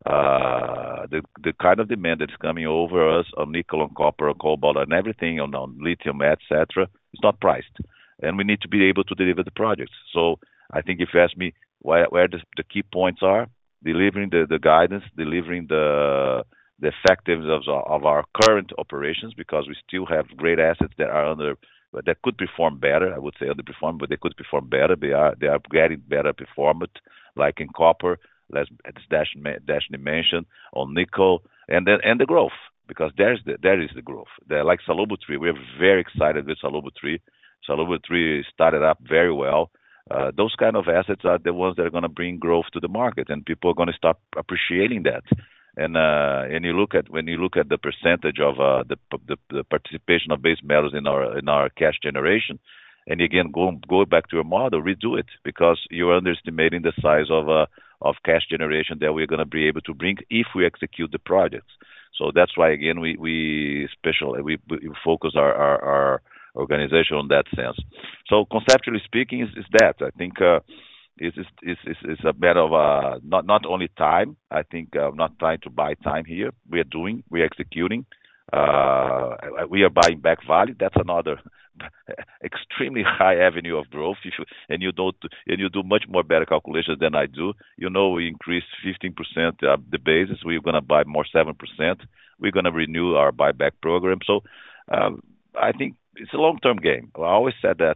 The kind of demand that's coming over us on nickel, on copper, on cobalt, and everything on lithium, etc., is not priced, and we need to be able to deliver the projects. So I think if you ask me where the key points are, delivering the guidance, delivering the effectiveness of our current operations, because we still have great assets that could perform better. I would say underperform, but they could perform better. They are getting better performance, like in copper, as Deshnee mentioned, on nickel, and the growth, because there is the growth. Like Salobo 3, we're very excited with Salobo 3. Salobo 3 started up very well. Those kind of assets are the ones that are going to bring growth to the market, and people are going to start appreciating that. And when you look at the percentage of the participation of base metals in our cash generation, and again go back to your model, redo it, because you're underestimating the size of cash generation that we're going to be able to bring if we execute the projects. So that's why again we focus our organization on that sense. So conceptually speaking, is that I think it's a matter of not only time. I think I'm not trying to buy time here. We're executing. We are buying back Vale. That's another extremely high avenue of growth. And you do much more better calculations than I do. We increased 15% the basis. We're going to buy more 7%. We're going to renew our buyback program. So I think it's a long-term game. I always said that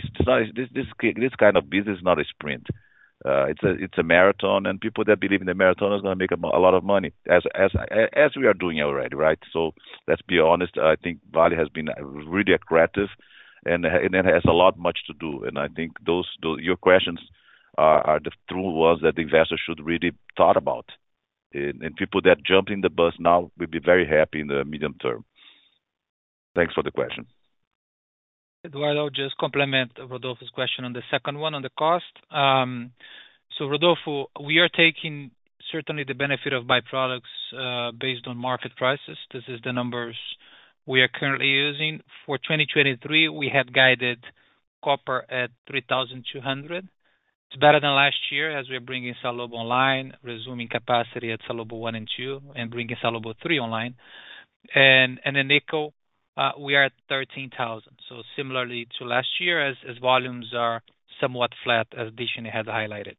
this kind of business is not a sprint. It's a marathon, and people that believe in the marathon are going to make a lot of money, as we are doing already, right? So let's be honest. I think Vale has been really aggressive, and it has a lot much to do. And I think those your questions are the true ones that the investors should really thought about. And people that jump in the bus now will be very happy in the medium term. Thanks for the question. Eduardo, I'll just complement Rodolfo's question on the second one on the cost. So Rodolfo, we are taking certainly the benefit of byproducts based on market prices. This is the numbers we are currently using. For 2023, we had guided copper at 3,200. It's better than last year as we're bringing Salobo online, resuming capacity at Salobo 1 and 2, and bringing Salobo 3 online. And then nickel, we are at 13,000. So similarly to last year, as volumes are somewhat flat, as Deshnee had highlighted.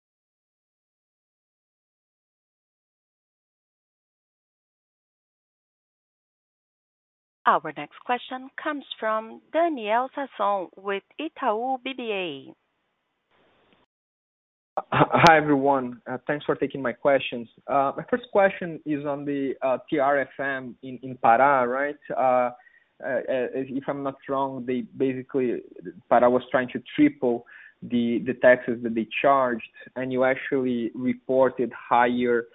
Our next question comes from Daniel Sasson with Itaú BBA. Hi, everyone. Thanks for taking my questions. My first question is on the TRFM in Pará, right? If I'm not wrong, they basically, Pará was trying to triple the taxes that they charged, and you actually reported higher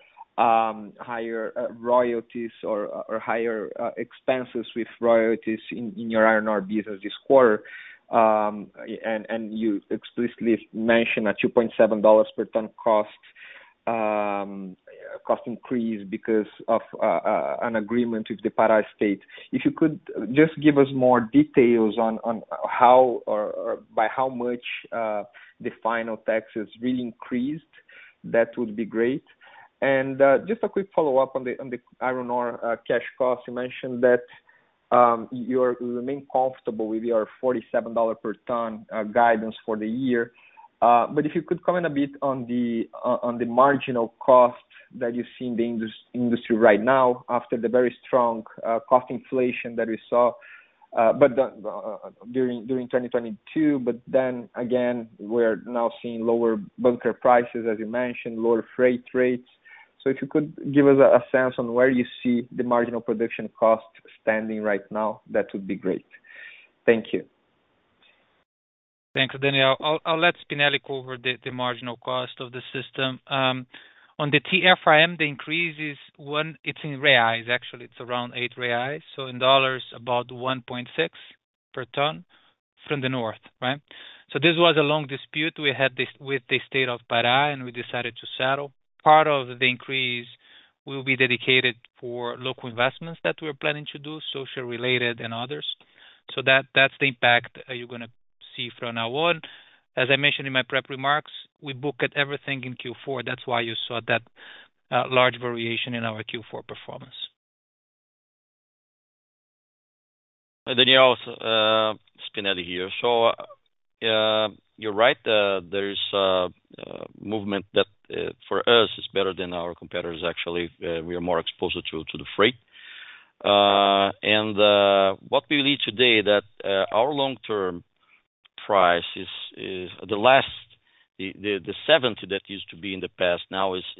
royalties or higher expenses with royalties in your iron ore business this quarter. And you explicitly mentioned a $2.7 per ton cost increase because of an agreement with the Pará state. If you could just give us more details on how or by how much the final taxes really increased, that would be great. And just a quick follow-up on the iron ore cash cost. You mentioned that you remain comfortable with your $47 per ton guidance for the year. But if you could comment a bit on the marginal cost that you see in the industry right now after the very strong cost inflation that we saw during 2022, but then again, we're now seeing lower bunker prices, as you mentioned, lower freight rates. So if you could give us a sense on where you see the marginal production cost standing right now, that would be great. Thank you. Thanks, Daniel. I'll let Spinelli cover the marginal cost of the system. On the TFRM, the increase is it's in reais, actually. It's around 8 reais. So in dollars, about 1.6 per ton from the north, right? So this was a long dispute we had this with the state of Pará, and we decided to settle. Part of the increase will be dedicated for local investments that we're planning to do, social related and others. So that's the impact you're going to see from now on. As I mentioned in my prep remarks, we booked everything in Q4. That's why you saw that large variation in our Q4 performance. Daniel, Spinelli here. So you're right. There is a movement that for us is better than our competitors. Actually, we are more exposed to the freight. And what we believe today that our long-term price is the 70 that used to be in the past now is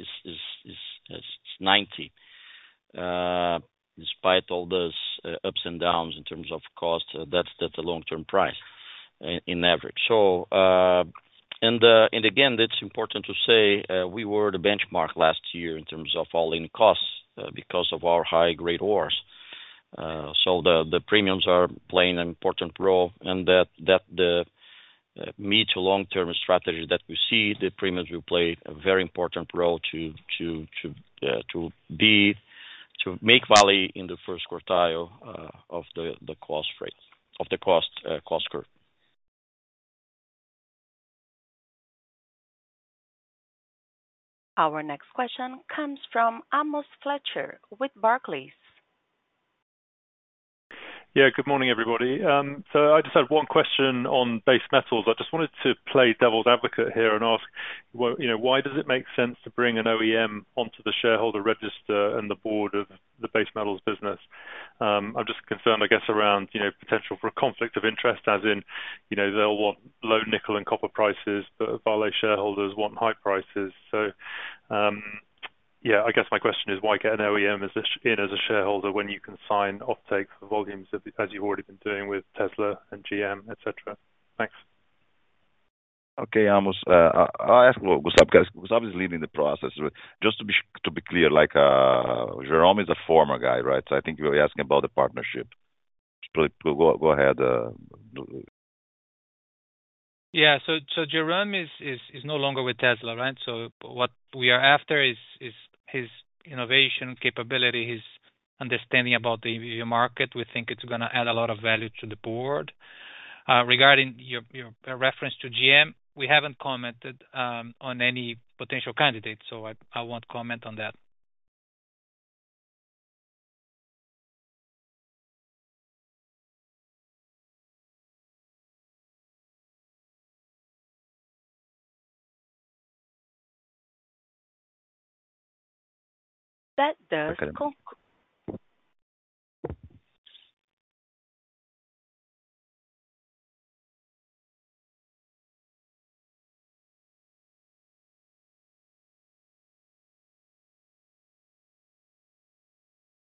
90. Despite all those ups and downs in terms of cost, that's the long-term price in average. So and again, it's important to say we were the benchmark last year in terms of all-in costs because of our high-grade ores. So the premiums are playing an important role, and that the mid to long-term strategy that we see, the premiums will play a very important role to make Vale in the first quartile of the cost rate of the cost curve. Our next question comes from Amos Fletcher with Barclays. Yeah, good morning, everybody. So I just had one question on base metals. I just wanted to play devil's advocate here and ask, well, why does it make sense to bring an OEM onto the shareholder register and the board of the base metals business? I'm just concerned, I guess, around potential for a conflict of interest, as in, they'll want low nickel and copper prices, but Vale shareholders want high prices. So, yeah, I guess my question is, why get an OEM as a shareholder when you can sign offtake for volumes as you've already been doing with Tesla and GM, etc.? Thanks. Okay, Amos. I'll ask Gustavo, because Gustavo is leading the process. Just to be clear, Jerome is a former guy, right? So I think you were asking about the partnership. Go ahead. Yeah, so Jerome is no longer with Tesla, right? So what we are after is his innovation capability, his understanding about the EV market. We think it's going to add a lot of value to the board. Regarding your reference to GM, we haven't commented on any potential candidates, so I won't comment on that. That does conclude.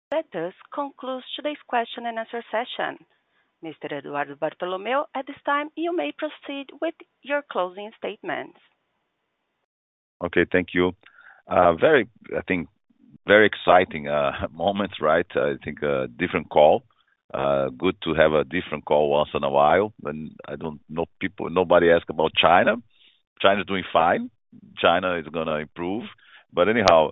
That thus concludes today's question and answer session. Mr. Eduardo Bartolomeo, at this time, you may proceed with your closing statements. Okay, thank you. I think, very exciting moments, right? I think a different call. Good to have a different call once in a while. And I don't know nobody asked about China. China's doing fine. China is going to improve. But anyhow,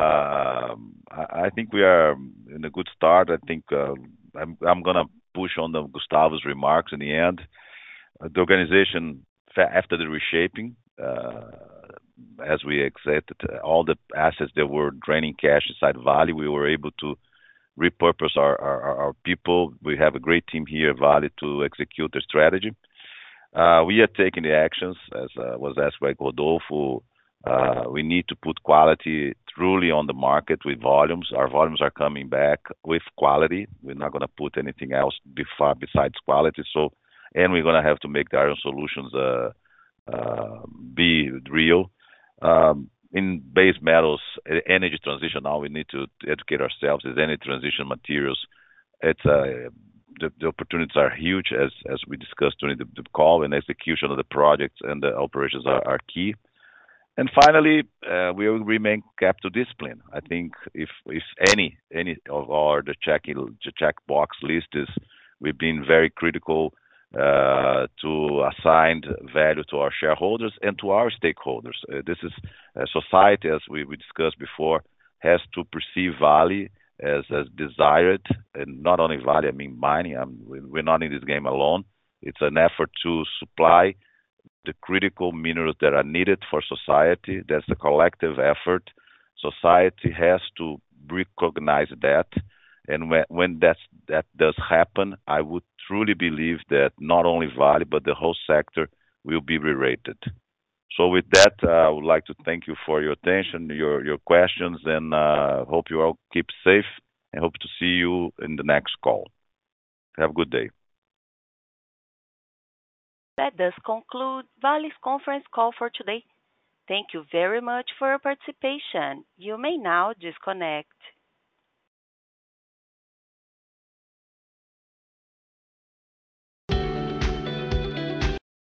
I think we are in a good start. I think I'm going to push on Gustavo's remarks in the end. The organization, after the reshaping, as we exited all the assets that were draining cash inside Vale, we were able to repurpose our people. We have a great team here at Vale to execute the strategy. We are taking the actions, as was asked by Rodolfo. We need to put quality truly on the market with volumes. Our volumes are coming back with quality. We're not going to put anything else besides quality. And we're going to have to make the Iron Solutions be real. In base metals, energy transition, now we need to educate ourselves. As any transition materials, it's the opportunities are huge, as we discussed during the call, and execution of the projects and the operations are key. And finally, we will remain capital discipline. I think if any of the checkbox list is, we've been very critical to assign value to our shareholders and to our stakeholders. This is society, as we discussed before, has to perceive Vale as desired, and not only Vale, I mean mining. We're not in this game alone. It's an effort to supply the critical minerals that are needed for society. That's a collective effort. Society has to recognize that. And when that does happen, I would truly believe that not only Vale, but the whole sector will be re-rated. So with that, I would like to thank you for your attention, your questions, and hope you all keep safe, and hope to see you in the next call. Have a good day. That does conclude Vale's conference call for today. Thank you very much for your participation. You may now disconnect.